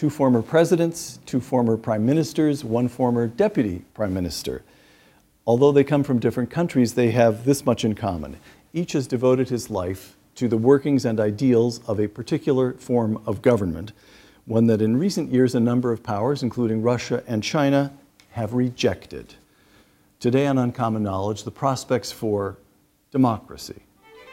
2 former presidents, 2 former prime ministers, 1 former deputy prime minister. Although they come from different countries, they have this much in common. Each has devoted his life to the workings and ideals of a particular form of government, one that in recent years a number of powers, including Russia and China, have rejected. Today on Uncommon Knowledge, the prospects for democracy.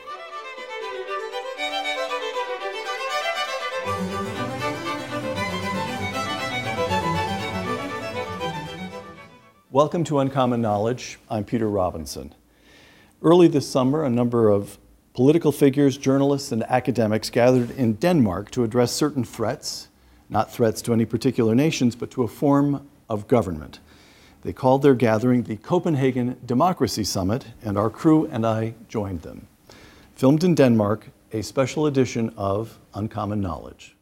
Welcome to Uncommon Knowledge. I'm Peter Robinson. Early this summer, a number of political figures, journalists, and academics gathered in Denmark to address certain threats, not threats to any particular nations, but to a form of government. They called their gathering the Copenhagen Democracy Summit, and our crew and I joined them. Filmed in Denmark, a special edition of Uncommon Knowledge.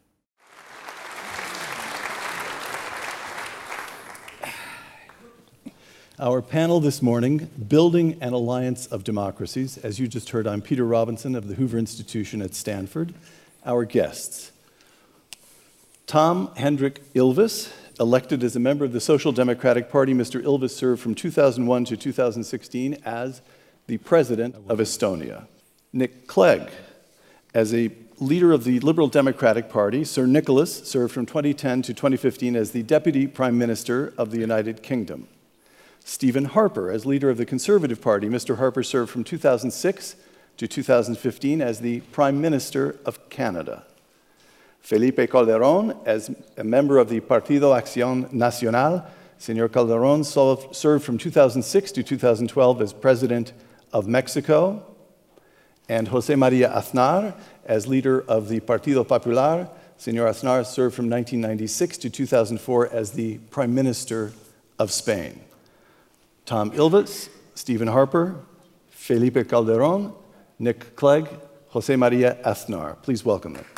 Our panel this morning, Building an Alliance of Democracies. As you just heard, I'm Peter Robinson of the Hoover Institution at Stanford. Our guests, Tom Hendrik Ilves, elected as a member of the Social Democratic Party. Mr. Ilves served from 2001 to 2016 as the president of Estonia. Nick Clegg, as a leader of the Liberal Democratic Party. Sir Nicholas served from 2010 to 2015 as the deputy prime minister of the United Kingdom. Stephen Harper, as leader of the Conservative Party. Mr. Harper served from 2006 to 2015 as the Prime Minister of Canada. Felipe Calderón, as a member of the Partido Acción Nacional. Señor Calderón served from 2006 to 2012 as President of Mexico. And José María Aznar, as leader of the Partido Popular. Señor Aznar served from 1996 to 2004 as the Prime Minister of Spain. Tom Ilves, Stephen Harper, Felipe Calderón, Nick Clegg, José María Aznar. Please welcome them.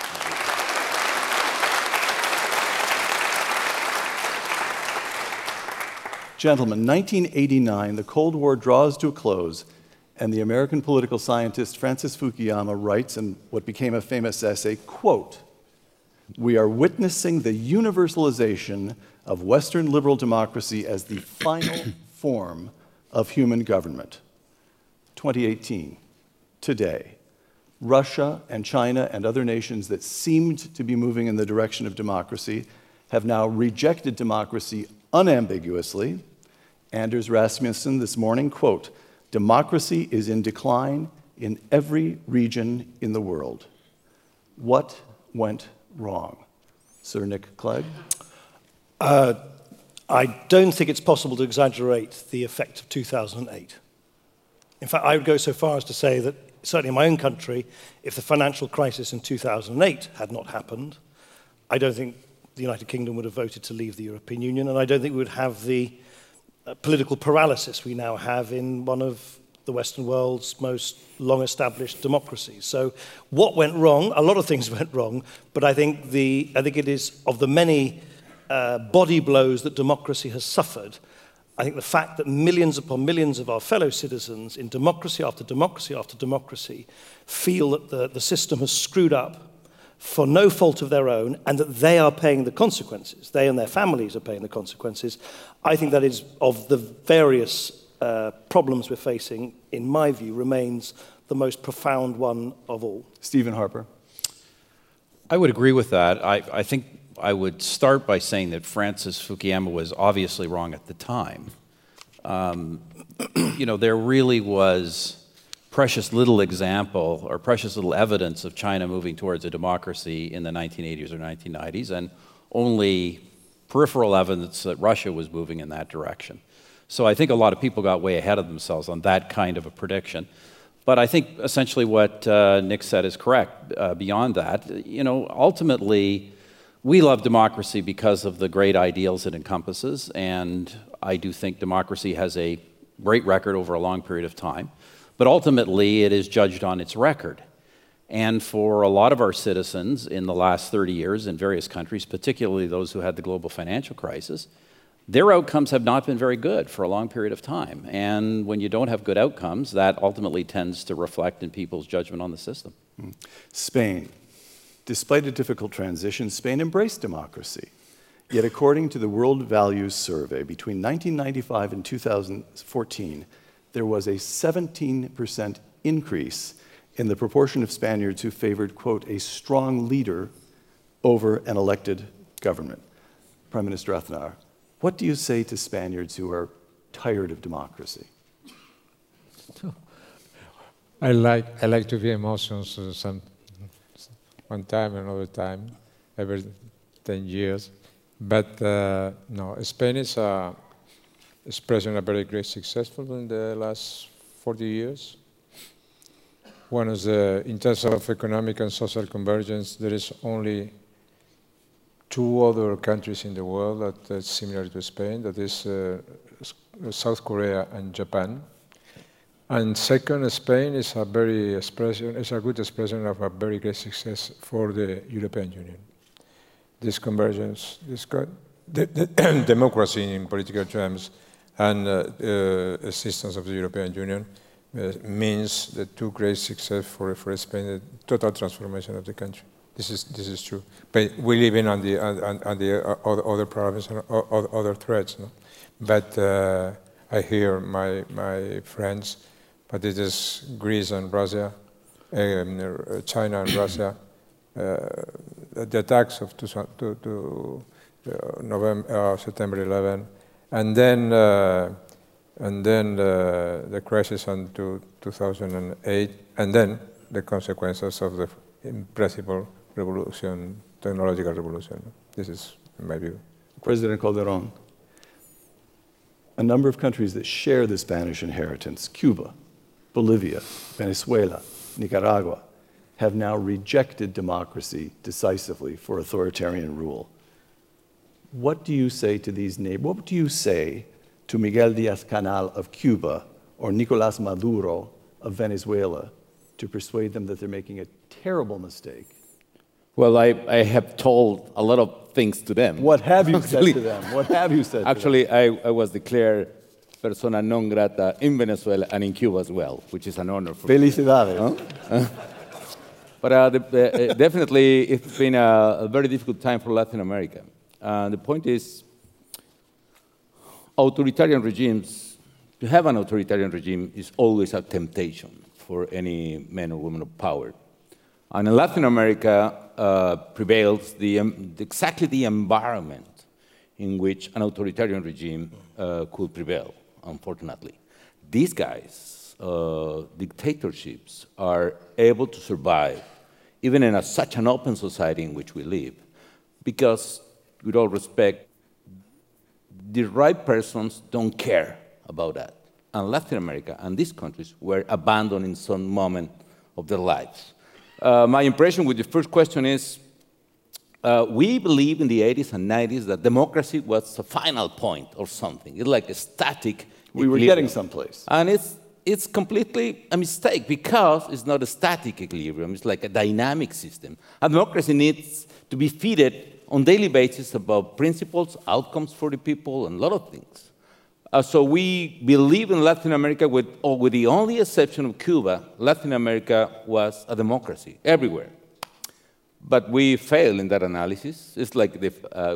Gentlemen, 1989, the Cold War draws to a close, and the American political scientist Francis Fukuyama writes in what became a famous essay, quote, "We are witnessing the universalization of Western liberal democracy as the final form of human government." 2018, today, Russia and China and other nations that seemed to be moving in the direction of democracy have now rejected democracy unambiguously. Anders Rasmussen this morning, quote, "Democracy is in decline in every region in the world." What went wrong? Sir Nick Clegg? I don't think it's possible to exaggerate the effect of 2008. In fact, I would go so far as to say that, certainly in my own country, if the financial crisis in 2008 had not happened, I don't think the United Kingdom would have voted to leave the European Union, and I don't think we would have the political paralysis we now have in one of the Western world's most long-established democracies. So what went wrong? A lot of things went wrong, but I think it is of the many body blows that democracy has suffered. I think the fact that millions upon millions of our fellow citizens in democracy after democracy after democracy feel that the system has screwed up for no fault of their own and that they are paying the consequences, they and their families are paying the consequences, I think that is, of the various problems we're facing, in my view, remains the most profound one of all. Stephen Harper. I would agree with that. I think I would start by saying that Francis Fukuyama was obviously wrong at the time. There really was precious little example or precious little evidence of China moving towards a democracy in the 1980s or 1990s, and only peripheral evidence that Russia was moving in that direction. So I think a lot of people got way ahead of themselves on that kind of a prediction. But I think essentially what Nick said is correct. Beyond that, ultimately, we love democracy because of the great ideals it encompasses, and I do think democracy has a great record over a long period of time. But ultimately, it is judged on its record. And for a lot of our citizens in the last 30 years in various countries, particularly those who had the global financial crisis, their outcomes have not been very good for a long period of time. And when you don't have good outcomes, that ultimately tends to reflect in people's judgment on the system. Spain. Despite a difficult transition, Spain embraced democracy. Yet according to the World Values Survey, between 1995 and 2014, there was a 17% increase in the proportion of Spaniards who favored, quote, a strong leader over an elected government. Prime Minister Aznar, what do you say to Spaniards who are tired of democracy? I like to be emotions one time, another time, every 10 years. But no, Spain is expressing a very great successful in the last 40 years. One is in terms of economic and social convergence, there is only 2 other countries in the world that are similar to Spain, that is South Korea and Japan. And second, Spain is a good expression of a very great success for the European Union. This convergence, the democracy in political terms, and existence of the European Union means the 2 great success for Spain, the total transformation of the country. This is true. But we live in on the other problems and other threats. No? But I hear my friends, but it is Greece and Russia, China and Russia, the attacks of September 11, and then the crisis in 2008, and then the consequences of the impressive revolution, technological revolution. This is my view. President Calderon, a number of countries that share the Spanish inheritance, Cuba, Bolivia, Venezuela, Nicaragua, have now rejected democracy decisively for authoritarian rule. What do you say to these neighbors? What do you say to Miguel Díaz-Canel of Cuba or Nicolás Maduro of Venezuela to persuade them that they're making a terrible mistake? Well, I have told a lot of things to them. What have you said to them? What have you said Actually, to them? I was declared persona non grata in Venezuela and in Cuba as well, which is an honor for me. Felicidades. But definitely, it's been a very difficult time for Latin America. The point is, authoritarian regimes, to have an authoritarian regime is always a temptation for any man or woman of power. And in Latin America prevails exactly the environment in which an authoritarian regime could prevail, unfortunately. These guys, dictatorships, are able to survive, even in such an open society in which we live, because, with all respect, the right persons don't care about that. And Latin America and these countries were abandoned in some moment of their lives. My impression with the first question is, we believe in the 80s and 90s that democracy was a final point or something. It's like a static We were getting someplace. And it's completely a mistake because it's not a static equilibrium. It's like a dynamic system. And democracy needs to be fed on a daily basis about principles, outcomes for the people, and a lot of things. So we believe in Latin America, with the only exception of Cuba, Latin America was a democracy everywhere. But we fail in that analysis. It's like the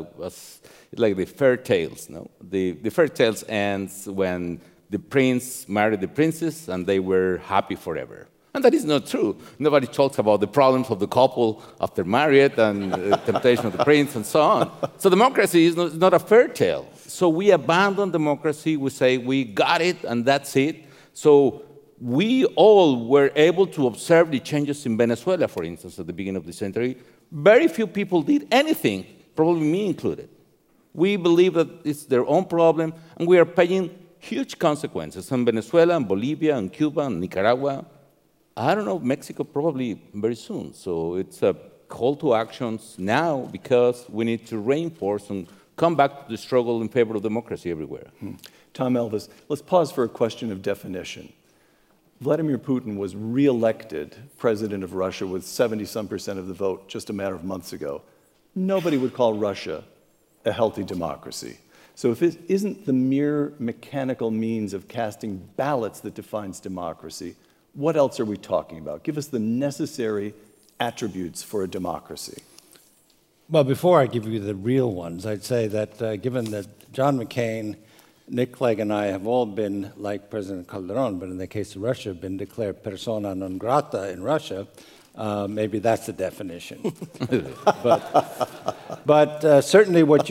fairy tales. No? The fairy tales ends when the prince married the princess and they were happy forever. And that is not true. Nobody talks about the problems of the couple after married and the temptation of the prince and so on. So democracy is not a fairy tale. So we abandon democracy. We say we got it and that's it. So we all were able to observe the changes in Venezuela, for instance, at the beginning of the century. Very few people did anything, probably me included. We believe that it's their own problem, and we are paying huge consequences in Venezuela, and Bolivia, and Cuba, and Nicaragua. I don't know, Mexico probably very soon. So it's a call to actions now because we need to reinforce and come back to the struggle in favor of democracy everywhere. Tom Elvis, let's pause for a question of definition. Vladimir Putin was re-elected president of Russia with 70-some% of the vote just a matter of months ago. Nobody would call Russia a healthy democracy. So if it isn't the mere mechanical means of casting ballots that defines democracy, what else are we talking about? Give us the necessary attributes for a democracy? Well, before I give you the real ones, I'd say that given that John McCain, Nick Clegg, and I have all been, like President Calderon, but in the case of Russia, been declared persona non grata in Russia, maybe that's the definition. but certainly what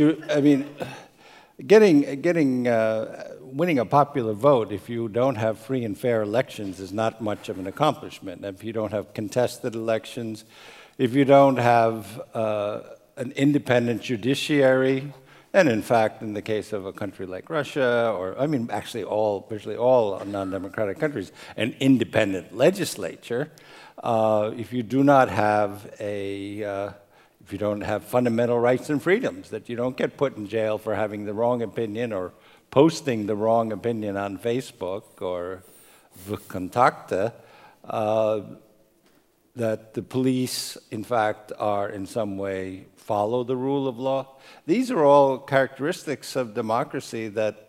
winning a popular vote, if you don't have free and fair elections, is not much of an accomplishment. If you don't have contested elections, if you don't have an independent judiciary, and in fact, in the case of a country like Russia, or actually virtually all non-democratic countries, an independent legislature, if you do not have if you don't have fundamental rights and freedoms, that you don't get put in jail for having the wrong opinion or posting the wrong opinion on Facebook or Vkontakte, that the police, in fact, are in some way follow the rule of law. These are all characteristics of democracy that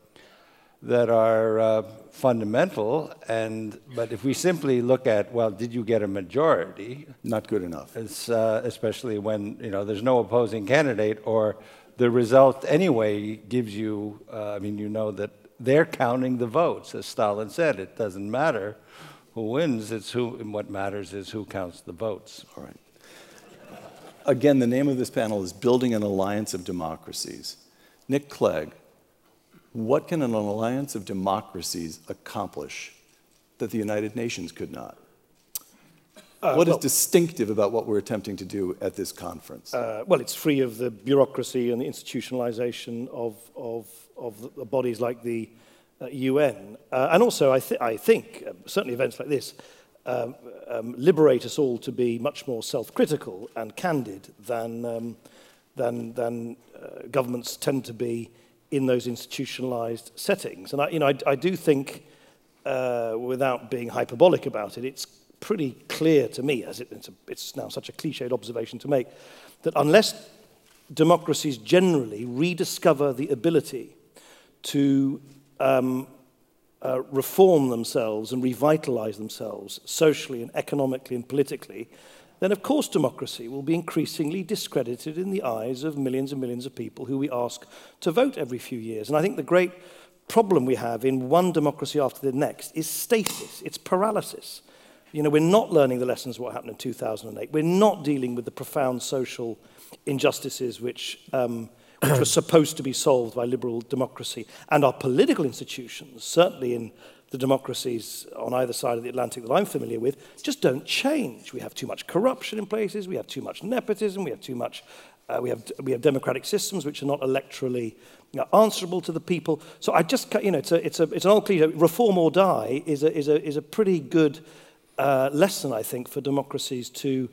are fundamental. But if we simply look at, well, did you get a majority? Not good enough. Especially when there's no opposing candidate, or the result anyway gives you. That they're counting the votes, as Stalin said. It doesn't matter who wins, and what matters is who counts the votes. All right. Again, the name of this panel is Building an Alliance of Democracies. Nick Clegg, what can an alliance of democracies accomplish that the United Nations could not? What is distinctive about what we're attempting to do at this conference? Well, it's free of the bureaucracy and the institutionalization of the bodies like the UN. And also, I think, certainly events like this, liberate us all to be much more self-critical and candid than governments tend to be in those institutionalized settings. And I do think, without being hyperbolic about it, it's pretty clear to me, as it's now such a cliched observation to make, that unless democracies generally rediscover the ability to reform themselves and revitalize themselves socially and economically and politically, then of course democracy will be increasingly discredited in the eyes of millions and millions of people who we ask to vote every few years. And I think the great problem we have in one democracy after the next is stasis, it's paralysis. We're not learning the lessons of what happened in 2008. We're not dealing with the profound social injustices which were supposed to be solved by liberal democracy. And our political institutions, certainly in the democracies on either side of the Atlantic that I'm familiar with, just don't change. We have too much corruption in places, we have too much nepotism, we have too much, we have democratic systems which are not electorally answerable to the people. So I just, it's an old cliche, reform or die is a pretty good lesson, I think, for democracies to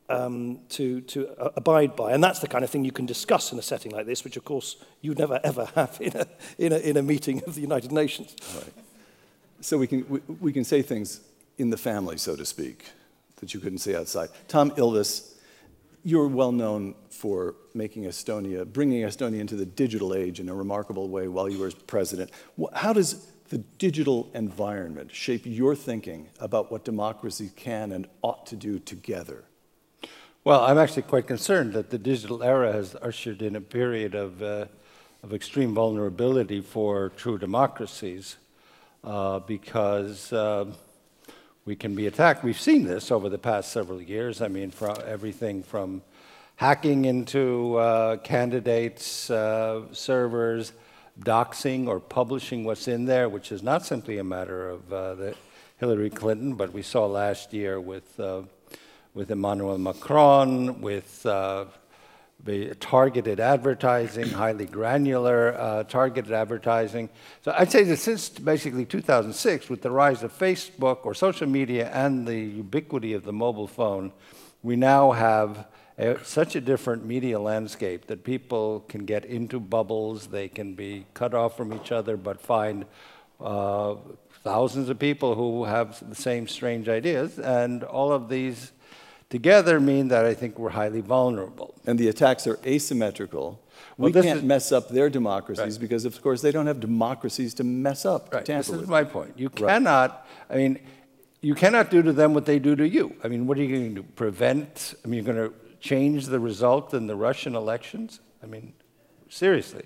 abide by, and that's the kind of thing you can discuss in a setting like this, which of course you'd never ever have in a meeting of the United Nations. Right. So we can say things in the family, so to speak, that you couldn't say outside. Tom Ilves, you're well known for bringing Estonia into the digital age in a remarkable way while you were president. How does the digital environment shape your thinking about what democracy can and ought to do together? Well, I'm actually quite concerned that the digital era has ushered in a period of extreme vulnerability for true democracies because we can be attacked. We've seen this over the past several years. Everything from hacking into candidates' servers, doxing or publishing what's in there, which is not simply a matter of Hillary Clinton, but we saw last year with Emmanuel Macron, with the targeted advertising, highly granular targeted advertising. So I'd say that since basically 2006, with the rise of Facebook or social media and the ubiquity of the mobile phone, we now have such a different media landscape that people can get into bubbles, they can be cut off from each other, but find thousands of people who have the same strange ideas, and all of these together mean that I think we're highly vulnerable. And the attacks are asymmetrical. We can't mess up their democracies because, of course, they don't have democracies to mess up, to tamper This is with. my point. You cannot, you cannot do to them what they do to you. I mean, what are you going to do? Prevent? I mean, you're going to change the result in the Russian elections? I mean, seriously.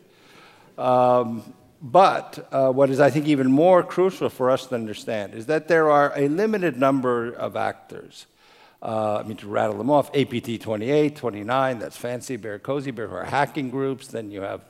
But what is, I think, even more crucial for us to understand is that there are a limited number of actors. I mean, to rattle them off, APT 28, 29, that's Fancy Bear, Cozy Bear, who are hacking groups. Then you have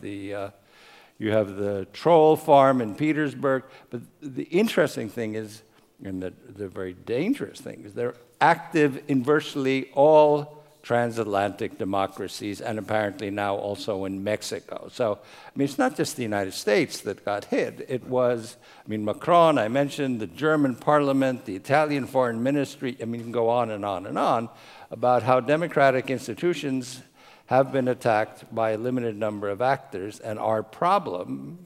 the troll farm in Petersburg. But the interesting thing is, and the very dangerous thing is, they're active in virtually all transatlantic democracies, and apparently now also in Mexico. So, I mean, it's not just the United States that got hit. It was, I mean, Macron, I mentioned, the German parliament, the Italian foreign ministry. I mean, you can go on and on and on about how democratic institutions have been attacked by a limited number of actors, and our problem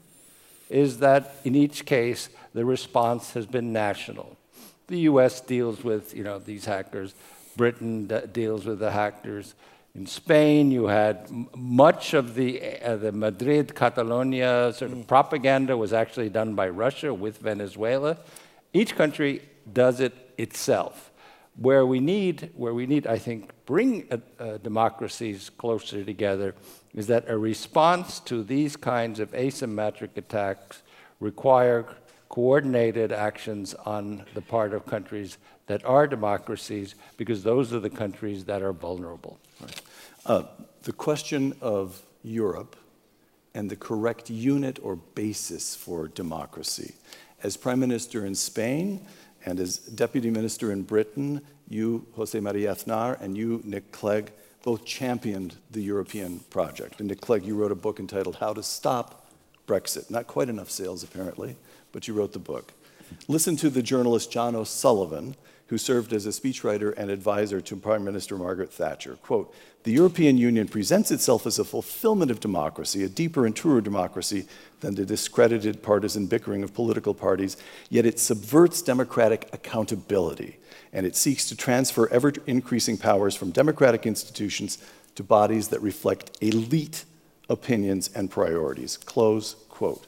is that in each case, the response has been national. The US deals with, these hackers. Britain deals with the hackers. In Spain, you had much of the Madrid, Catalonia sort of propaganda was actually done by Russia with Venezuela. Each country does it itself. Where we need, I think, bring democracies closer together is that a response to these kinds of asymmetric attacks require coordinated actions on the part of countries that are democracies, because those are the countries that are vulnerable. Right. The question of Europe and the correct unit or basis for democracy. As Prime Minister in Spain and as Deputy Minister in Britain, you, José María Aznar, and you, Nick Clegg, both championed the European project. And Nick Clegg, you wrote a book entitled How to Stop Brexit. Not quite enough sales, apparently, but you wrote the book. Listen to the journalist John O'Sullivan, who served as a speechwriter and advisor to Prime Minister Margaret Thatcher. Quote, "The European Union presents itself as a fulfillment of democracy, a deeper and truer democracy than the discredited partisan bickering of political parties, yet it subverts democratic accountability, and it seeks to transfer ever-increasing powers from democratic institutions to bodies that reflect elite opinions and priorities." Close quote.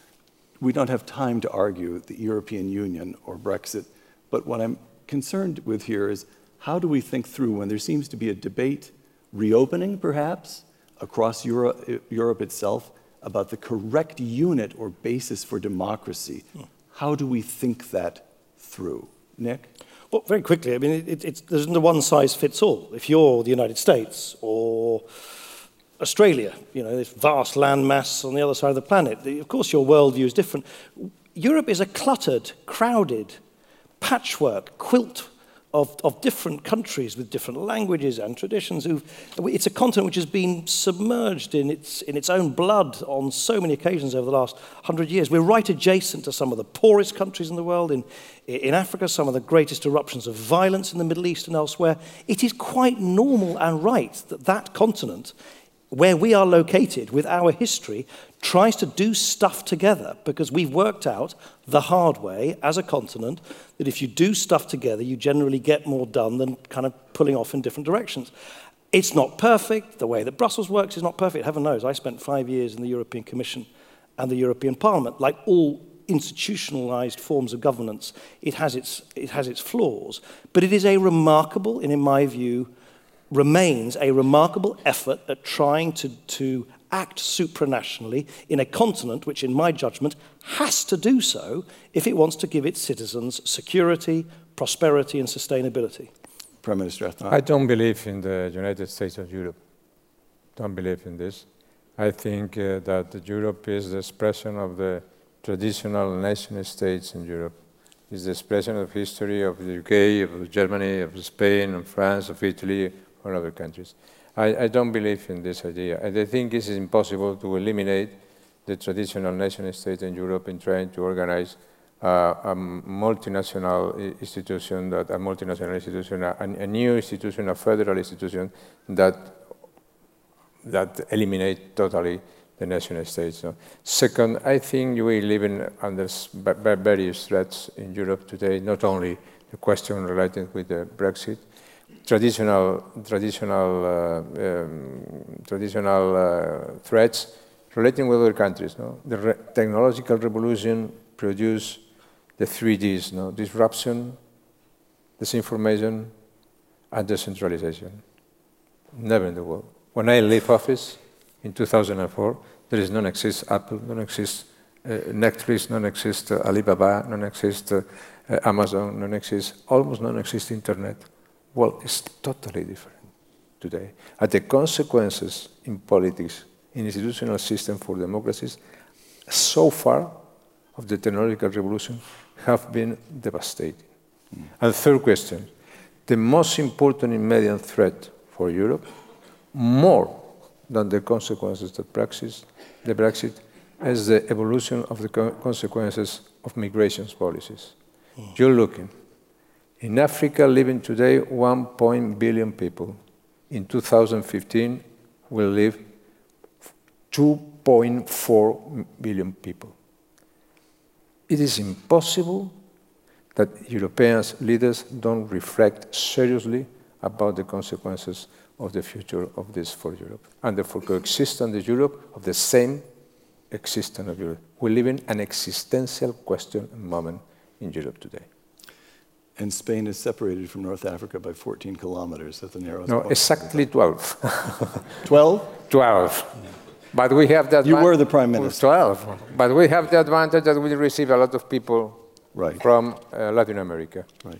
We don't have time to argue the European Union or Brexit, but what I'm concerned with here is, how do we think through when there seems to be a debate, reopening perhaps, across Europe itself, about the correct unit or basis for democracy? How do we think that through? Nick? Well, very quickly, I mean, there's no one-size-fits-all. If you're the United States or Australia, this vast landmass on the other side of the planet, of course your worldview is different. Europe is a cluttered, crowded patchwork, quilt of different countries with different languages and traditions. It's a continent which has been submerged in its own blood on so many occasions over the last 100 years. We're right adjacent to some of the poorest countries in the world. In Africa, some of the greatest eruptions of violence in the Middle East and elsewhere. It is quite normal and right that that continent, where we are located with our history, tries to do stuff together, because we've worked out the hard way as a continent that if you do stuff together, you generally get more done than kind of pulling off in different directions. It's not perfect. The way that Brussels works is not perfect. Heaven knows, I spent 5 years in the European Commission and the European Parliament. Like all institutionalized forms of governance, it has its flaws. But it is a remarkable, and in my view, remains a remarkable effort at trying to act supranationally in a continent which, in my judgment, has to do so if it wants to give its citizens security, prosperity, and sustainability. Prime Minister Aznar. I don't believe in the United States of Europe. Don't believe in this. I think that Europe is the expression of the traditional nation states in Europe. It's the expression of history of the UK, of Germany, of Spain, of France, of Italy, or other countries. I don't believe in this idea. And I think it is impossible to eliminate the traditional nation state in Europe in trying to organize a multinational institution, a new institution, a federal institution that eliminate totally the nation states. So, second, I think we live under various threats in Europe today, not only the question related with the Brexit, traditional threats relating with other countries. No? The technological revolution produced the 3 Ds, no? Disruption, disinformation, and decentralization. Never in the world. When I left office in 2004, there is none exists Apple, none exists Netflix, none exists Alibaba, none exists Amazon, none exists, almost none exists Internet. Well, it's totally different today. And the consequences in politics, in institutional system for democracies, so far of the technological revolution have been devastating. And third question, the most important immediate threat for Europe, more than the consequences of the Brexit, is the evolution of the consequences of migration policies. You're looking. In Africa, living today 1 billion people. In 2015, will live 2.4 billion people. It is impossible that European leaders don't reflect seriously about the consequences of the future of this for Europe, and the coexistence of Europe of the same existence of Europe. We live in an existential question and moment in Europe today. And Spain is separated from North Africa by 14 kilometers. That's the narrowest No, point. exactly 12. 12? 12. But we have that. You were the prime minister. 12. But we have the advantage that we receive a lot of people Right. from Latin America. Right.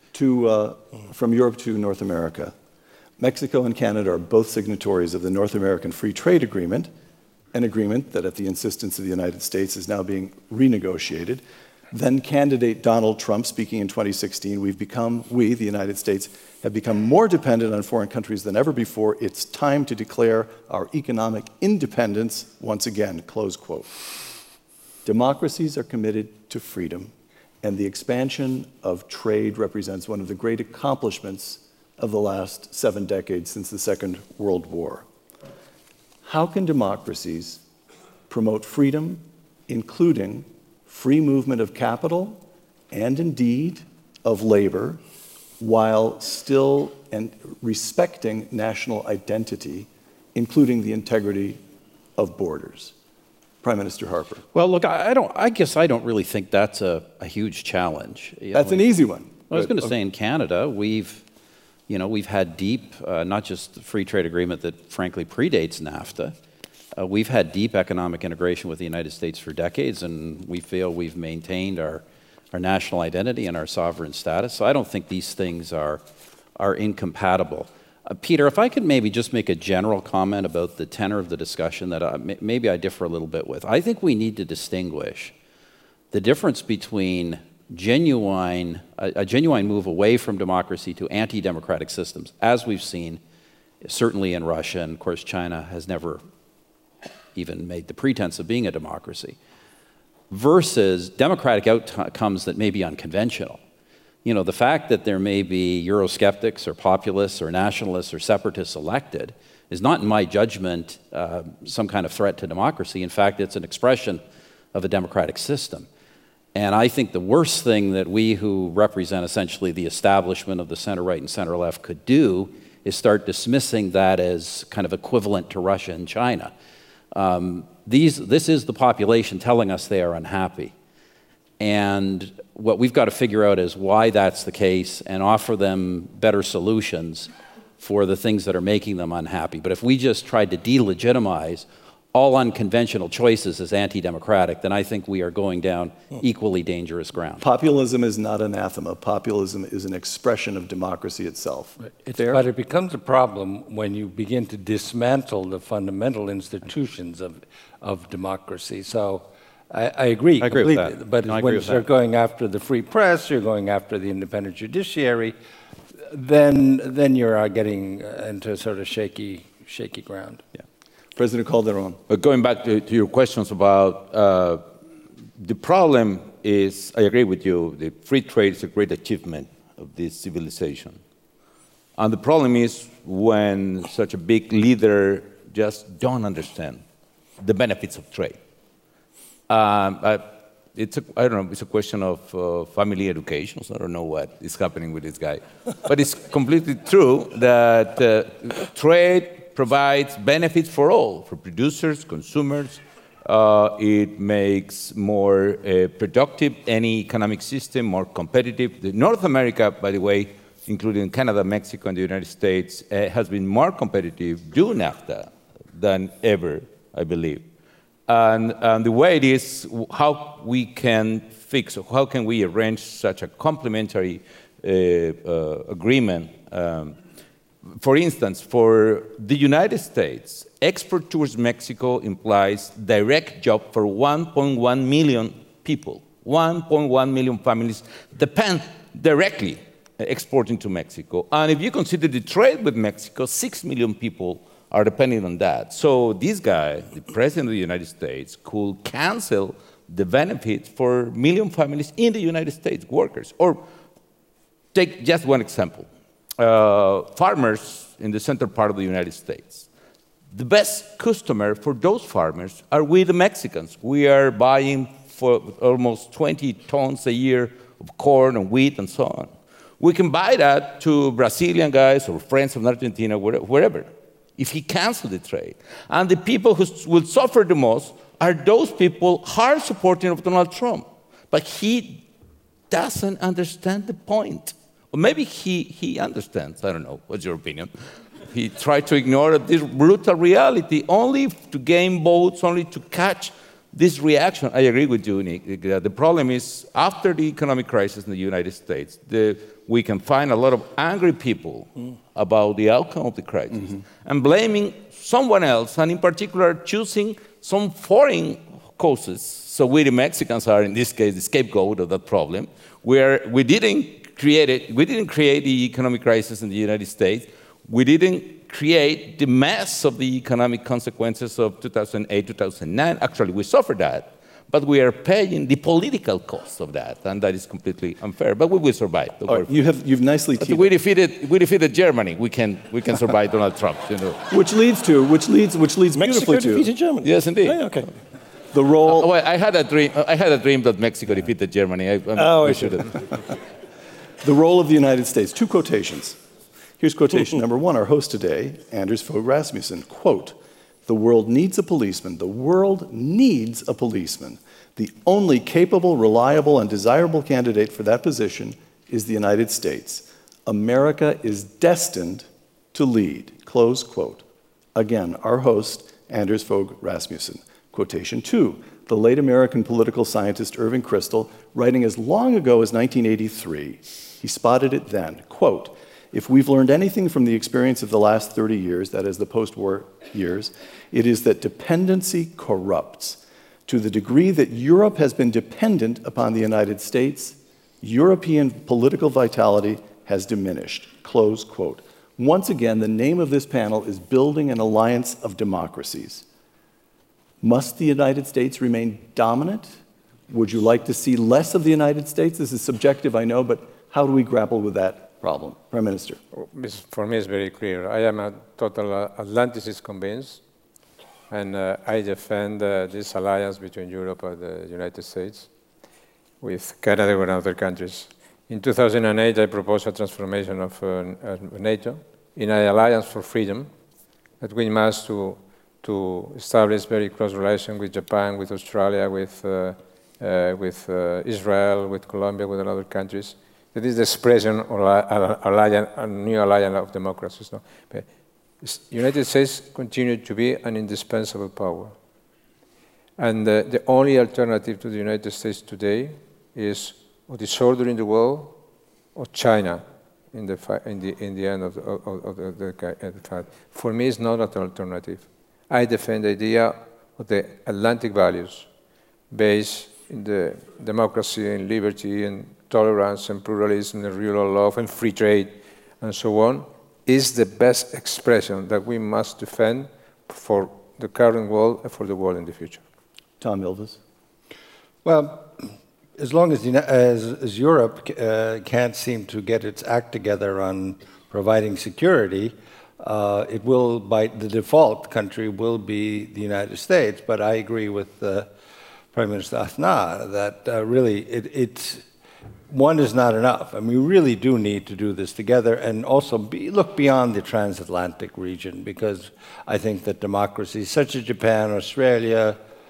From Europe to North America. Mexico and Canada are both signatories of the North American Free Trade Agreement, an agreement that, at the insistence of the United States, is now being renegotiated. Then candidate Donald Trump speaking in 2016, we, the United States, have become more dependent on foreign countries than ever before. It's time to declare our economic independence once again, close quote. Democracies are committed to freedom, and the expansion of trade represents one of the great accomplishments of the last 7 decades since the Second World War. How can democracies promote freedom, including free movement of capital and indeed of labor, while still respecting national identity, including the integrity of borders? Prime Minister Harper. Well, look, I guess I don't really think that's a huge challenge. That's an easy one. I was going to say in Canada, we've had deep, not just the free trade agreement that frankly predates NAFTA. We've had deep economic integration with the United States for decades, and we feel we've maintained our national identity and our sovereign status. So I don't think these things are incompatible. Peter, if I could maybe just make a general comment about the tenor of the discussion that maybe I differ a little bit with. I think we need to distinguish the difference between a genuine move away from democracy to anti-democratic systems, as we've seen certainly in Russia, and of course China has never even made the pretense of being a democracy, versus democratic outcomes that may be unconventional. You know, the fact that there may be Eurosceptics or populists or nationalists or separatists elected is not, in my judgment, some kind of threat to democracy. In fact, it's an expression of a democratic system. And I think the worst thing that we who represent essentially the establishment of the center-right and center-left could do is start dismissing that as kind of equivalent to Russia and China. This is the population telling us they are unhappy. And what we've got to figure out is why that's the case and offer them better solutions for the things that are making them unhappy. But if we just tried to delegitimize all unconventional choices as anti-democratic, then I think we are going down equally dangerous ground. Populism is not anathema. Populism is an expression of democracy itself. But it becomes a problem when you begin to dismantle the fundamental institutions of democracy. So I agree completely. With that. But No, when you start going after the free press, you're going after the independent judiciary, then you're getting into sort of shaky ground. Yeah. President Calderon. Going back to your questions about the problem is, I agree with you, the free trade is a great achievement of this civilization. And the problem is when such a big leader just don't understand the benefits of trade. I don't know, it's a question of family education, so I don't know what is happening with this guy. But it's completely true that trade provides benefits for all, for producers, consumers, It makes more productive any economic system, more competitive. North America, by the way, including Canada, Mexico, and the United States, has been more competitive due NAFTA than ever, I believe. And the way it is, how we can fix, how can we arrange such a complementary agreement? For instance, for the United States, export towards Mexico implies direct job for 1.1 million people. 1.1 million families depend directly exporting to Mexico. And if you consider the trade with Mexico, 6 million people are depending on that. So this guy, the President of the United States, could cancel the benefits for million families in the United States, workers. Or take just one example. Farmers in the central part of the United States. The best customer for those farmers are we, the Mexicans. We are buying for almost 20 tons a year of corn and wheat and so on. We can buy that to Brazilian guys or friends from Argentina, wherever, if he cancels the trade. And the people who will suffer the most are those people hard supporting of Donald Trump. But he doesn't understand the point. Or maybe he understands, I don't know, what's your opinion? He tried to ignore this brutal reality only to gain votes, only to catch this reaction. I agree with you, Nick. The problem is, after the economic crisis in the United States, we can find a lot of angry people about the outcome of the crisis and blaming someone else, and in particular choosing some foreign causes. So we, the Mexicans, are in this case the scapegoat of that problem, where we didn't create the economic crisis in the United States. We didn't create the mess of the economic consequences of 2008, 2009. Actually, we suffered that, but we are paying the political cost of that, and that is completely unfair. But we will survive. Right, you've nicely teed we defeated Germany. We can survive Donald Trump. You know. Which leads beautifully Mexico to defeated Germany. Yes, indeed. Oh, okay. the role. Well, I had a dream that Mexico defeated Germany. I shouldn't. The role of the United States. Two quotations. Here's quotation number one. Our host today, Anders Fogh Rasmussen, quote, "The world needs a policeman. The world needs a policeman. The only capable, reliable, and desirable candidate for that position is the United States. America is destined to lead." Close quote. Again, our host, Anders Fogh Rasmussen. Quotation two. The late American political scientist Irving Kristol, writing as long ago as 1983, he spotted it then, quote, "If we've learned anything from the experience of the last 30 years, that is the post-war years, it is that dependency corrupts. To the degree that Europe has been dependent upon the United States, European political vitality has diminished." Close quote. Once again, the name of this panel is Building an Alliance of Democracies. Must the United States remain dominant? Would you like to see less of the United States? This is subjective, I know, but how do we grapple with that problem? Prime Minister. For me, it's very clear. I am a total Atlanticist convinced, and I defend this alliance between Europe and the United States with Canada and other countries. In 2008, I proposed a transformation of NATO in an alliance for freedom that we must to establish very close relations with Japan, with Australia, with Israel, with Colombia, with other countries. That is the expression of a new alliance of democracies. No? But the United States continues to be an indispensable power. And the only alternative to the United States today is or disorder in the world or China in the end of the fight. For me, it's not an alternative. I defend the idea of the Atlantic values based in the democracy and liberty and tolerance and pluralism and rule of law and free trade and so on is the best expression that we must defend for the current world and for the world in the future. Tom Ilves. Well, as long as Europe can't seem to get its act together on providing security, it will, by the default country, will be the United States. But I agree with Prime Minister Aznar that really one is not enough. And we really do need to do this together and also look beyond the transatlantic region, because I think that democracies such as Japan, Australia,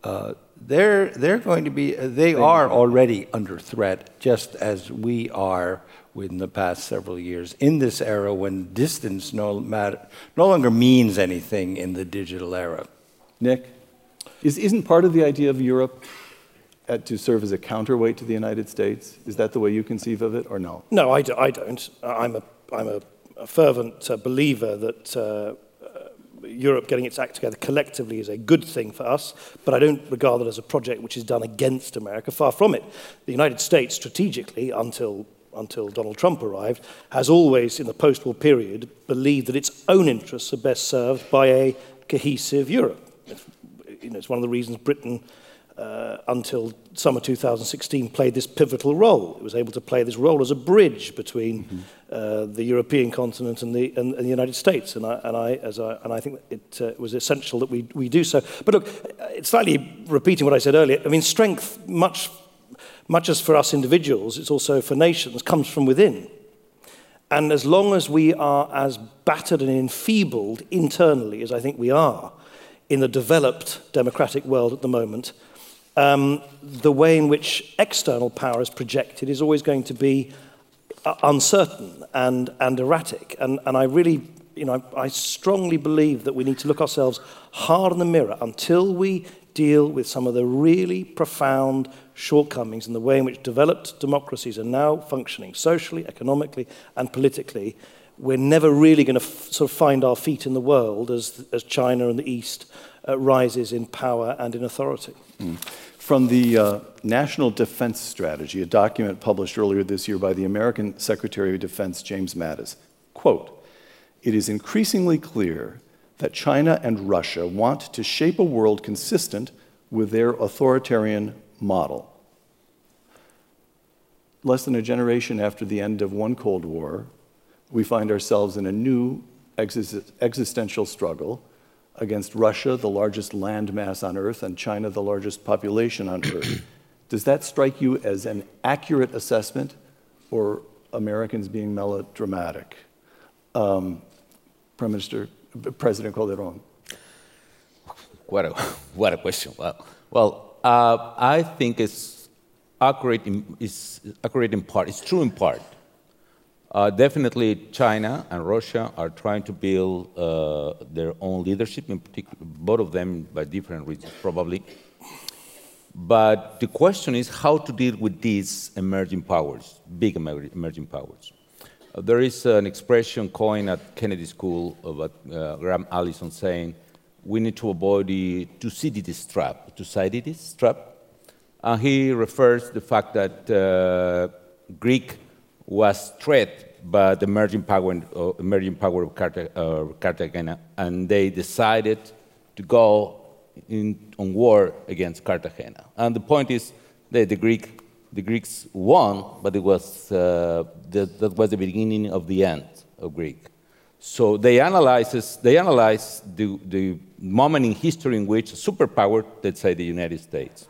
they're going to be, they are already under threat, just as we are in the past several years, in this era when distance no longer means anything in the digital era. Nick, isn't part of the idea of Europe to serve as a counterweight to the United States? Is that the way you conceive of it, or no? No, I don't. I'm a fervent believer that Europe getting its act together collectively is a good thing for us, but I don't regard it as a project which is done against America. Far from it. The United States, strategically, until Donald Trump arrived, has always, in the post-war period, believed that its own interests are best served by a cohesive Europe. It's one of the reasons Britain, until summer 2016, played this pivotal role. It was able to play this role as a bridge between the European continent and the United States, and I think it was essential that we do so. But look, it's slightly repeating what I said earlier. I mean, strength, much as for us individuals, it's also for nations, comes from within. And as long as we are as battered and enfeebled internally as I think we are in the developed democratic world at the moment, the way in which external power is projected is always going to be uncertain and erratic. And I really, I strongly believe that we need to look ourselves hard in the mirror until we deal with some of the really profound shortcomings in the way in which developed democracies are now functioning socially, economically, and politically. We're never really going to sort of find our feet in the world as China and the East rises in power and in authority. From the National Defense Strategy, a document published earlier this year by the American Secretary of Defense, James Mattis, quote, "It is increasingly clear that China and Russia want to shape a world consistent with their authoritarian model." Less than a generation after the end of one Cold War, we find ourselves in a new existential struggle against Russia, the largest landmass on Earth, and China, the largest population on Earth. Does that strike you as an accurate assessment, or Americans being melodramatic? President Calderon. What a question. Well, I think it's accurate in part. It's true in part. Definitely China and Russia are trying to build their own leadership, in particular, both of them by different reasons, probably. But the question is how to deal with these emerging powers, big emerging powers. There is an expression coined at Kennedy School about Graham Allison saying, we need to avoid the Thucydides trap. Thucydides trap? He refers to the fact that Greek was threatened by the emerging power of Cartagena, and they decided to go on war against Cartagena. And the point is that the Greeks won, but it was that was the beginning of the end of Greek. So they analyzed the moment in history in which a superpower, let's say the United States,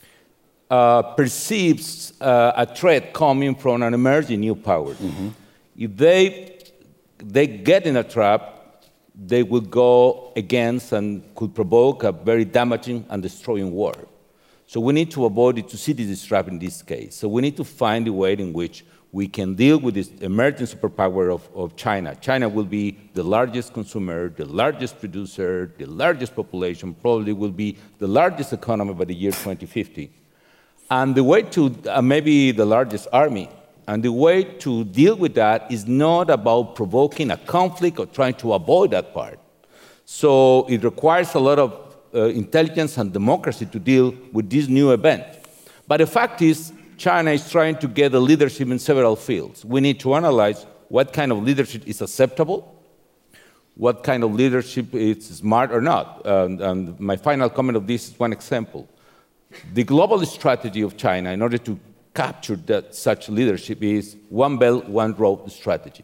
perceives a threat coming from an emerging new power. Mm-hmm. If they get in a trap, they will go against and could provoke a very damaging and destroying war. So we need to avoid the Thucydides trap in this case. So we need to find a way in which we can deal with this emerging superpower of China. China will be the largest consumer, the largest producer, the largest population, probably will be the largest economy by the year 2050. And the way to, maybe the largest army, and the way to deal with that is not about provoking a conflict or trying to avoid that part. So it requires a lot of intelligence and democracy to deal with this new event. But the fact is, China is trying to get a leadership in several fields. We need to analyze what kind of leadership is acceptable, what kind of leadership is smart or not. And my final comment of this is one example. The global strategy of China, in order to capture such leadership, is one belt, one road strategy.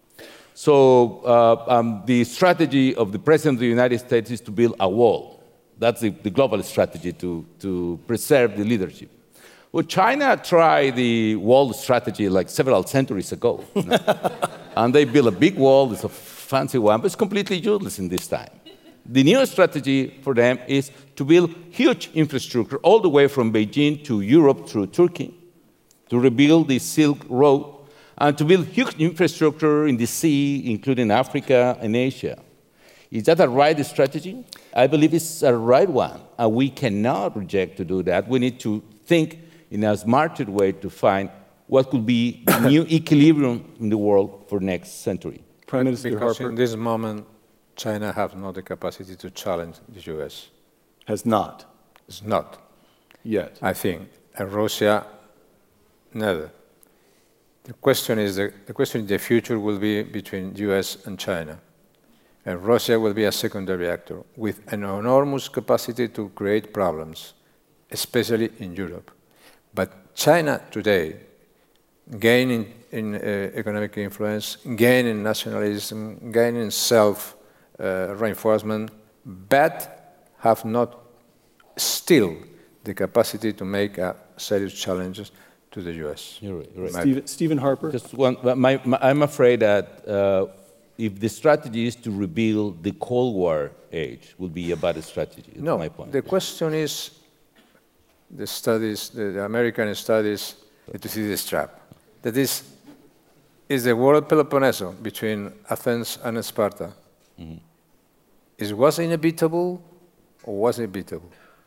So the strategy of the President of the United States is to build a wall. That's the global strategy to preserve the leadership. Well, China tried the wall strategy like several centuries ago. And they built a big wall, it's a fancy one, but it's completely useless in this time. The new strategy for them is to build huge infrastructure all the way from Beijing to Europe through Turkey, to rebuild the Silk Road, and to build huge infrastructure in the sea, including Africa and Asia. Is that a right strategy? I believe it's a right one, and we cannot reject to do that. We need to think in a smarter way to find what could be the new equilibrium in the world for next century. Prime Minister Because Harper in this moment, China has not the capacity to challenge the US. has not It's not, yet. I think, and Russia neither. The question is the future will be between US and China. And Russia will be a secondary actor with an enormous capacity to create problems, especially in Europe. But China today, gaining in economic influence, gaining nationalism, gaining self-reinforcement, but have not still the capacity to make serious challenges to the US. You're right. Stephen Harper. Just one, I'm afraid that if the strategy is to rebuild the Cold War age, would be a bad strategy. That's No, my point. the question is the studies, the American studies, the Thucydides trap. That is the war of Peloponnese between Athens and Sparta. Was it inevitable or was it beatable?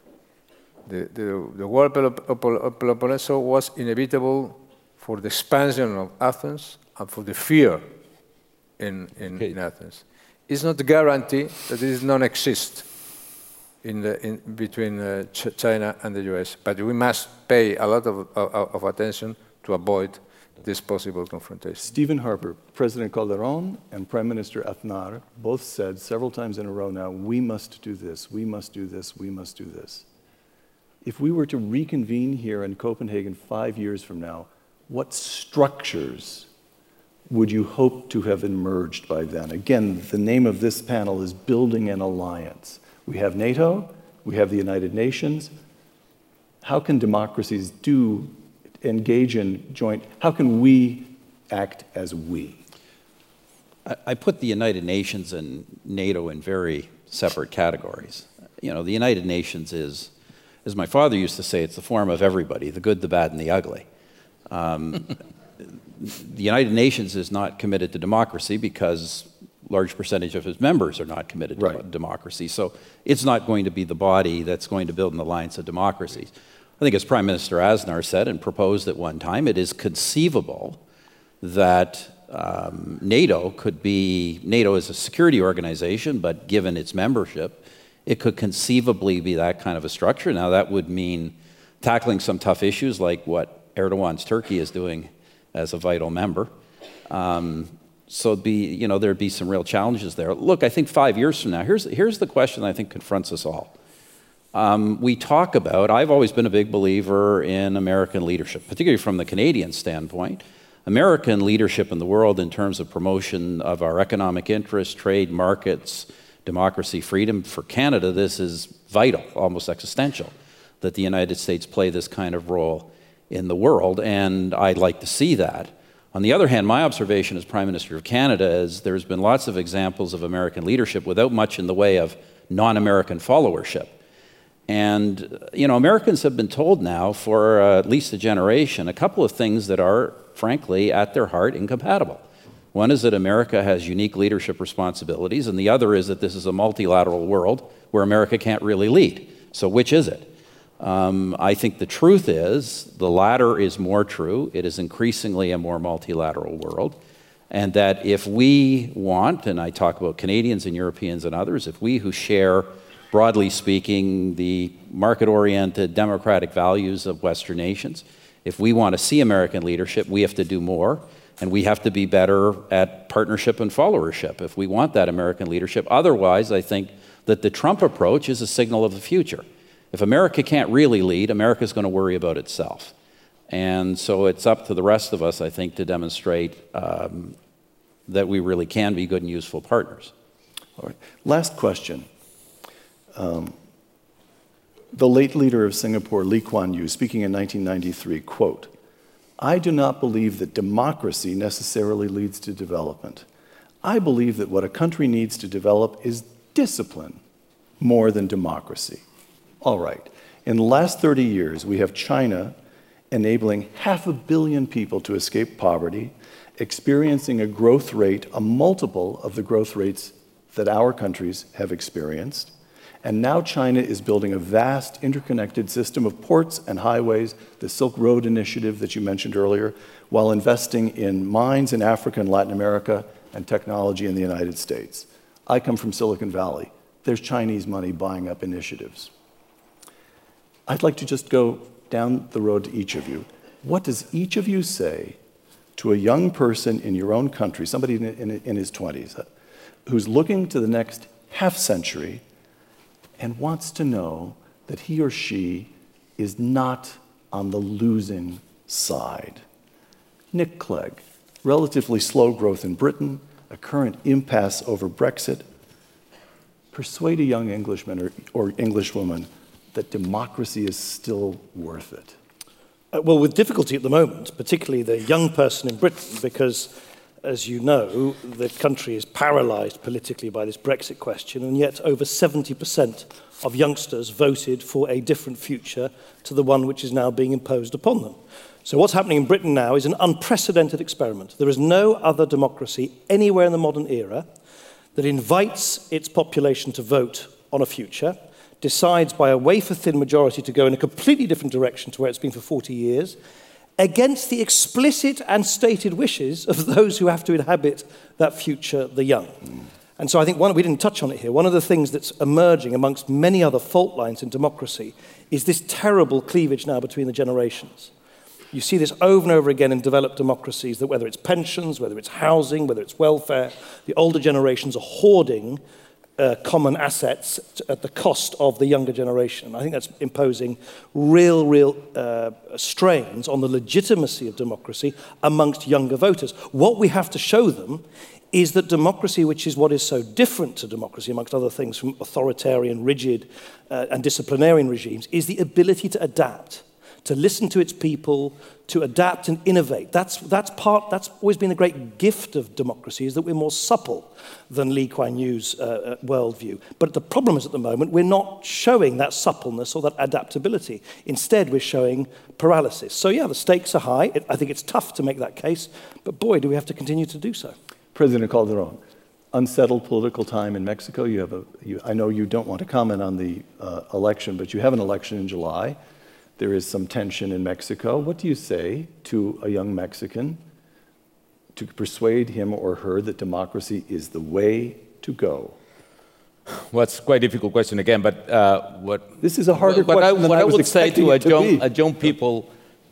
The war of Peloponnese was inevitable for the expansion of Athens and for the fear in Athens. It's not a guarantee that it non-exist between China and the US, but we must pay a lot of attention to avoid this possible confrontation. Stephen Harper, President Calderon and Prime Minister Aznar both said several times in a row now, we must do this, we must do this, we must do this. If we were to reconvene here in Copenhagen 5 years from now, what structures would you hope to have emerged by then? Again, the name of this panel is Building an Alliance. We have NATO, we have the United Nations. How can democracies engage in joint, how can we act as we? I put the United Nations and NATO in very separate categories. You know, the United Nations is, as my father used to say, it's the forum of everybody, the good, the bad, and the ugly. The United Nations is not committed to democracy because a large percentage of its members are not committed to democracy. So it's not going to be the body that's going to build an alliance of democracies. I think as Prime Minister Aznar said and proposed at one time, it is conceivable that NATO is a security organization, but given its membership, it could conceivably be that kind of a structure. Now that would mean tackling some tough issues like what Erdogan's Turkey is doing as a vital member. So there'd be some real challenges there. Look, I think 5 years from now, here's the question that I think confronts us all. We talk about, I've always been a big believer in American leadership, particularly from the Canadian standpoint. American leadership in the world in terms of promotion of our economic interests, trade, markets, democracy, freedom. For Canada, this is vital, almost existential, that the United States play this kind of role in the world, and I'd like to see that. On the other hand, my observation as Prime Minister of Canada is there's been lots of examples of American leadership without much in the way of non-American followership. And, Americans have been told now for at least a generation a couple of things that are, frankly, at their heart, incompatible. One is that America has unique leadership responsibilities, and the other is that this is a multilateral world where America can't really lead. So which is it? I think the truth is the latter is more true. It is increasingly a more multilateral world. And that if we want, and I talk about Canadians and Europeans and others, if we who share, broadly speaking, the market-oriented democratic values of Western nations, if we want to see American leadership, we have to do more, and we have to be better at partnership and followership if we want that American leadership. Otherwise, I think that the Trump approach is a signal of the future. If America can't really lead, America's going to worry about itself. And so it's up to the rest of us, I think, to demonstrate that we really can be good and useful partners. All right. Last question. The late leader of Singapore, Lee Kuan Yew, speaking in 1993, quote, "I do not believe that democracy necessarily leads to development. I believe that what a country needs to develop is discipline, more than democracy. All right. In the last 30 years, we have China enabling 500 million people to escape poverty, experiencing a growth rate, a multiple of the growth rates that our countries have experienced. And now China is building a vast interconnected system of ports and highways, the Silk Road Initiative that you mentioned earlier, while investing in mines in Africa and Latin America and technology in the United States. I come from Silicon Valley. There's Chinese money buying up initiatives. I'd like to just go down the road to each of you. What does each of you say to a young person in your own country, somebody in his 20s, who's looking to the next half century and wants to know that he or she is not on the losing side? Nick Clegg, relatively slow growth in Britain, a current impasse over Brexit. Persuade a young Englishman or Englishwoman that democracy is still worth it. Well, with difficulty at the moment, particularly the young person in Britain, because, as you know, the country is paralysed politically by this Brexit question, and yet over 70% of youngsters voted for a different future to the one which is now being imposed upon them. So what's happening in Britain now is an unprecedented experiment. There is no other democracy anywhere in the modern era that invites its population to vote on a future, decides by a wafer-thin majority to go in a completely different direction to where it's been for 40 years, against the explicit and stated wishes of those who have to inhabit that future, the young. And so I think we didn't touch on it here, one of the things that's emerging amongst many other fault lines in democracy is this terrible cleavage now between the generations. You see this over and over again in developed democracies, that whether it's pensions, whether it's housing, whether it's welfare, the older generations are hoarding common assets at the cost of the younger generation. I think that's imposing real strains on the legitimacy of democracy amongst younger voters. What we have to show them is that democracy, which is what is so different to democracy, amongst other things, from authoritarian, rigid, and disciplinarian regimes, is the ability to adapt, to listen to its people, to adapt and innovate. That's always been the great gift of democracy, is that we're more supple than Lee Kuan Yew's worldview. But the problem is, at the moment, we're not showing that suppleness or that adaptability. Instead, we're showing paralysis. So yeah, the stakes are high. I think it's tough to make that case, but boy, do we have to continue to do so. President Calderon, unsettled political time in Mexico. I know you don't want to comment on the election, but you have an election in July. There is some tension in Mexico. What do you say to a young Mexican to persuade him or her that democracy is the way to go? Well, it's quite a difficult question again, but This is a harder question than I was expecting it to be. What I would say to a young people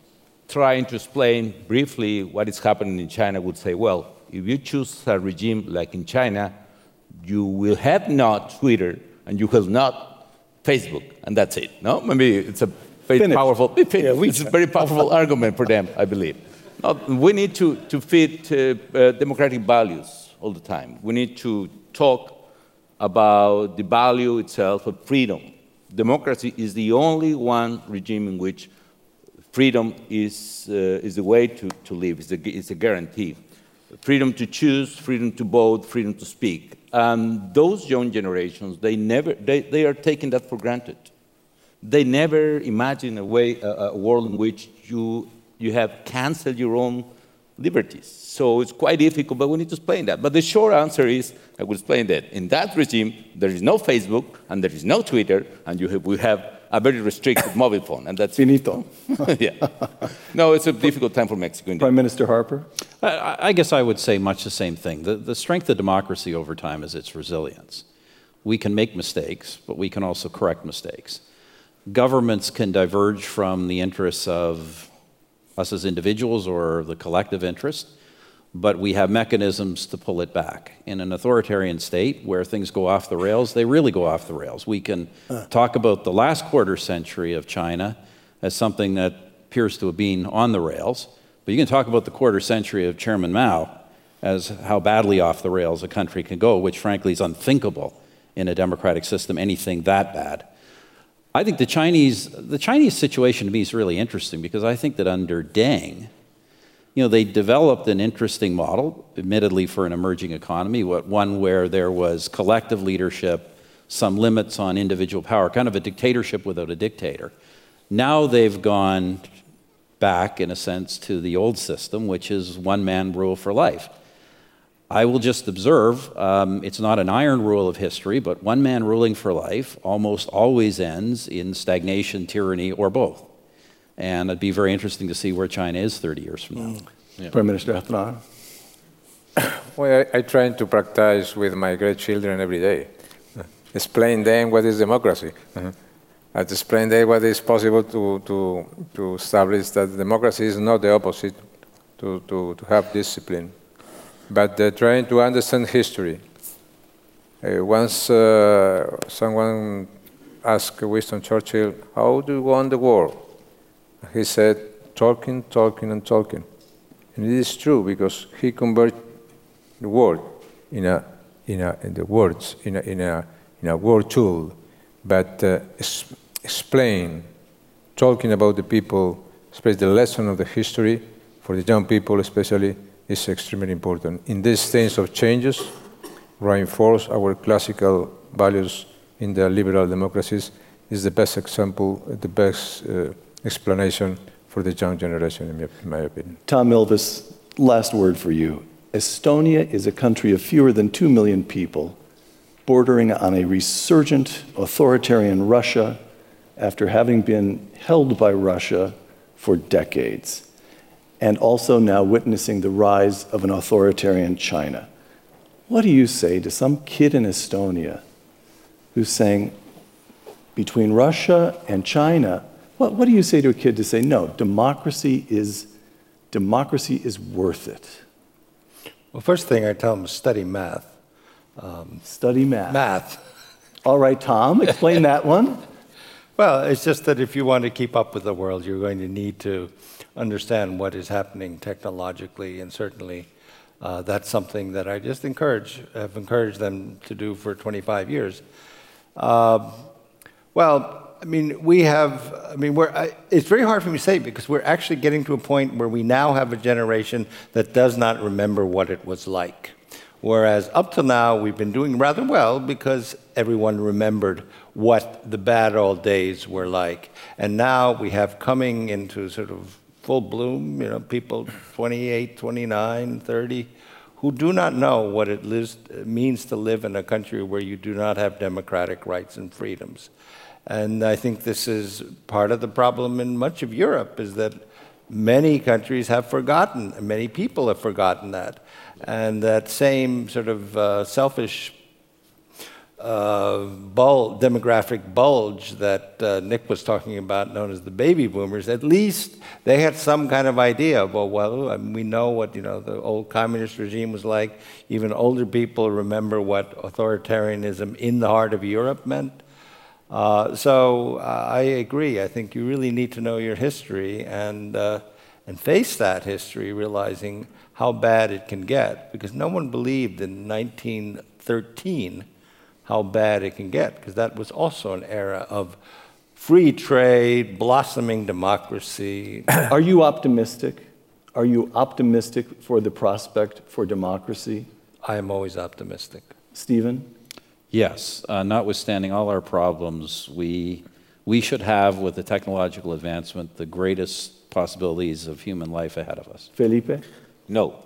trying to explain briefly what is happening in China would say, well, if you choose a regime like in China, you will have not Twitter and you will not Facebook, and that's it. No, maybe it's a very powerful. It's a very powerful argument for them, I believe. We need to feed democratic values all the time. We need to talk about the value itself of freedom. Democracy is the only one regime in which freedom is the way to live. It's a guarantee. Freedom to choose, freedom to vote, freedom to speak. And those young generations, they are taking that for granted. They never imagine a world in which you have canceled your own liberties. So it's quite difficult, but we need to explain that. But the short answer is, I will explain that. In that regime, there is no Facebook, and there is no Twitter, and we have a very restricted mobile phone, and that's finito. Yeah. No, it's a difficult time for Mexico. Indeed. Prime Minister Harper? I guess I would say much the same thing. The strength of democracy over time is its resilience. We can make mistakes, but we can also correct mistakes. Governments can diverge from the interests of us as individuals or the collective interest, but we have mechanisms to pull it back. In an authoritarian state where things go off the rails, they really go off the rails. We can talk about the last quarter century of China as something that appears to have been on the rails, but you can talk about the quarter century of Chairman Mao as how badly off the rails a country can go, which frankly is unthinkable in a democratic system, anything that bad. I think the Chinese situation to me is really interesting because I think that under Deng, they developed an interesting model, admittedly for an emerging economy, one where there was collective leadership, some limits on individual power, kind of a dictatorship without a dictator. Now they've gone back, in a sense, to the old system, which is one man rule for life. I will just observe, it's not an iron rule of history, but one man ruling for life almost always ends in stagnation, tyranny, or both. And it'd be very interesting to see where China is 30 years from now. Yeah. Prime Minister Athanar. Well, I try to practice with my great children every day. Explain them what is democracy. I explain them what is possible to establish that democracy is not the opposite, to have discipline. But trying to understand history. Once someone asked Winston Churchill, how do you won the war? He said, talking, talking, and talking. And it is true, because he converted the word in a word tool, but explain, talking about the people, especially the lesson of the history, for the young people especially, is extremely important. In these things of changes, reinforce our classical values in the liberal democracies is the best example, the best explanation for the young generation, in my opinion. Tom Ilves, last word for you. Estonia is a country of fewer than 2 million people, bordering on a resurgent authoritarian Russia after having been held by Russia for decades, and also now witnessing the rise of an authoritarian China. What do you say to some kid in Estonia who's saying, between Russia and China, what do you say to a kid to say, no, democracy is worth it? Well, first thing I tell them is study math. Study math. Math. All right, Tom, explain that one. Well, it's just that if you want to keep up with the world, you're going to need to understand what is happening technologically, and certainly that's something that I just have encouraged them to do for 25 years. Well, I mean, it's very hard for me to say, because we're actually getting to a point where we now have a generation that does not remember what it was like. Whereas up till now, we've been doing rather well because everyone remembered what the bad old days were like. And now we have coming into sort of full bloom, people 28, 29, 30, who do not know what it means to live in a country where you do not have democratic rights and freedoms. And I think this is part of the problem in much of Europe, is that many countries have forgotten, many people have forgotten that. And that same sort of selfish demographic bulge that Nick was talking about, known as the baby boomers, at least they had some kind of idea of, we know what the old communist regime was like. Even older people remember what authoritarianism in the heart of Europe meant. So I agree. I think you really need to know your history and face that history, realizing how bad it can get, because no one believed in 1913 how bad it can get, because that was also an era of free trade, blossoming democracy. Are you optimistic? Are you optimistic for the prospect for democracy? I am always optimistic. Stephen? Yes, notwithstanding all our problems, we should have, with the technological advancement, the greatest possibilities of human life ahead of us. Felipe? No.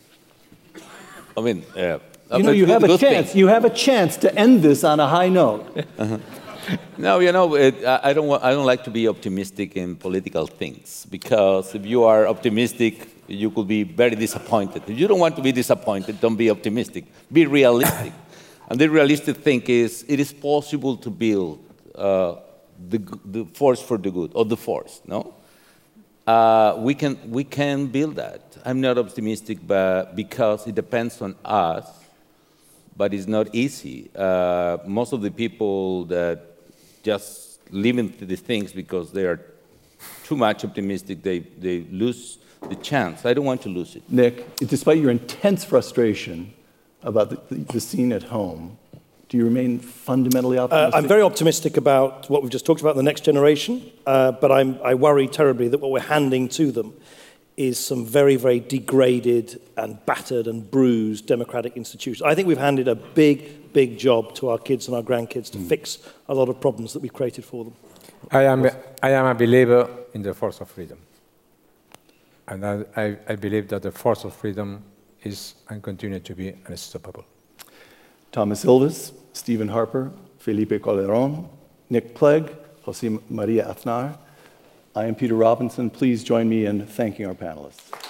I mean, you have a chance. You have a chance to end this on a high note. No, I don't like to be optimistic in political things, because if you are optimistic, you could be very disappointed. If you don't want to be disappointed, don't be optimistic. Be realistic. And the realistic thing is, it is possible to build the force for the good, or the force, no? We can build that. I'm not optimistic, but because it depends on us, but it's not easy. Most of the people that just live into these things because they are too much optimistic, they lose the chance. I don't want to lose it. Nick, despite your intense frustration about the scene at home, do you remain fundamentally optimistic? I'm very optimistic about what we've just talked about, the next generation, but I worry terribly that what we're handing to them is some very, very degraded and battered and bruised democratic institutions. I think we've handed a big, big job to our kids and our grandkids to fix a lot of problems that we've created for them. I am a believer in the force of freedom. And I believe that the force of freedom is and continues to be unstoppable. Thomas Ilves, Stephen Harper, Felipe Calderon, Nick Clegg, Jose Maria Aznar. I am Peter Robinson. Please join me in thanking our panelists.